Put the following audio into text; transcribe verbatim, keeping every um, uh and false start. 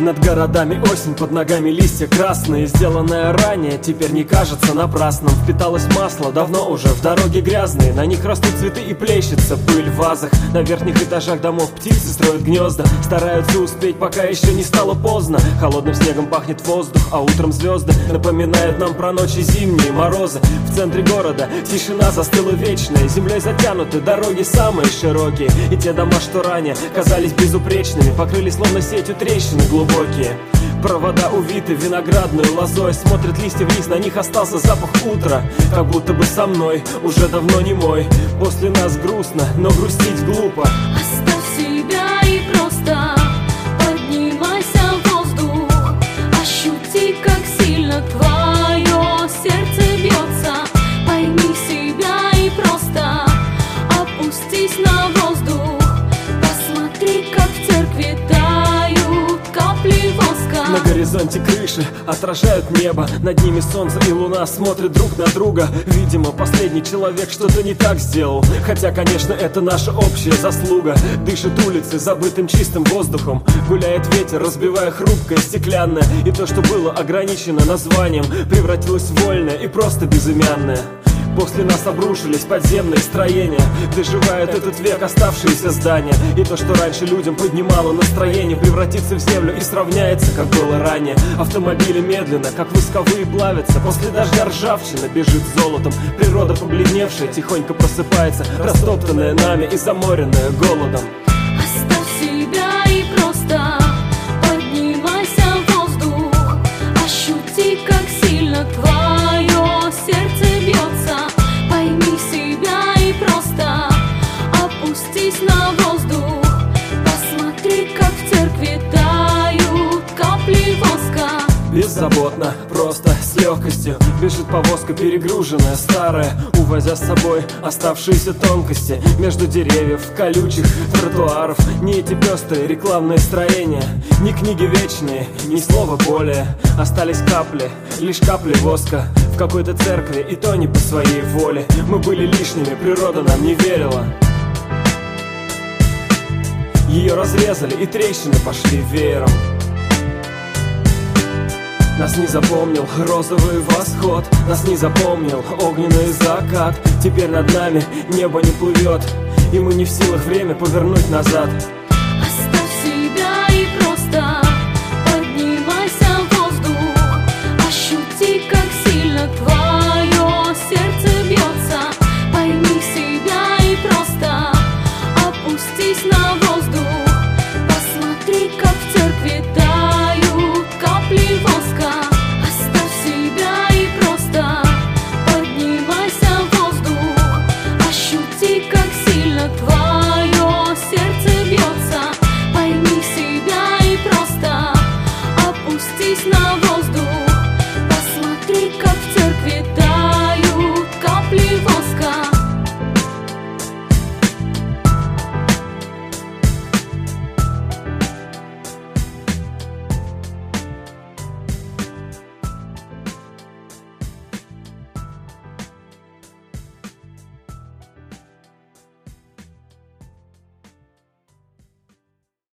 над городами осень, под ногами листья красные. Сделанное ранее теперь не кажется напрасным. Впиталось масло, давно уже в дороге грязные. На них растут цветы и плещется пыль в вазах. На верхних этажах домов птицы строят гнезда. Стараются успеть, пока еще не стало поздно. Холодным снегом пахнет воздух, а утром звезды напоминают нам про ночи зимние морозы. В центре города тишина застыла вечная. Землей затянуты дороги самые широкие. И те дома, что ранее казались безупречными, покрылись словно сетью трещины глубокие. Провода увиты виноградной лозой. Смотрят листья вниз, на них остался запах утра. Как будто бы со мной уже давно не мой. После нас грустно, но грустить глупо. Оставь себя и просто поднимайся в воздух. Ощути, как сильно твое сердце бьется. Пойми себя и просто опустись на воздух. Посмотри, как в церкви тают капли воска. На горизонте крыши отражают небо. Над ними солнце и луна смотрят друг на друга. Видимо, последний человек что-то не так сделал. Хотя, конечно, это наша общая заслуга. Дышит улицы забытым чистым воздухом. Гуляет ветер, разбивая хрупкое стеклянное. И то, что было ограничено названием, превратилось в вольное и просто безымянное. После нас обрушились подземные строения. Доживают этот век оставшиеся здания. И то, что раньше людям поднимало настроение, превратится в землю и сравняется, как было ранее. Автомобили медленно, как восковые, плавятся. После дождя ржавчина бежит золотом. Природа побледневшая тихонько просыпается, растоптанная нами и заморенная голодом. Оставь себя и просто поднимайся в воздух. Ощути, как сильно твое сердце бьется. Пойми себя и просто опустись на воздух. Посмотри, как в церкви тают капли воска. Беззаботно, просто, с легкостью бежит повозка перегруженная, старая, увозя с собой оставшиеся тонкости. Между деревьев, колючих тротуаров не эти пестрые рекламные строения, ни книги вечные, ни слова более. Остались капли, лишь капли воска в какой-то церкви, и то не по своей воле. Мы были лишними, природа нам не верила. Ее разрезали, и трещины пошли веером. Нас не запомнил розовый восход, нас не запомнил огненный закат. Теперь над нами небо не плывет, и мы не в силах время повернуть назад. Оставь себя и просто поднимайся в воздух. Ощути, как сильно твое сердце бьется. Пойми себя и просто опустись на воздух. Посмотри, как в церкви тают капли воска. Оставь себя и просто поднимайся в воздух. Ощути, как сильно твое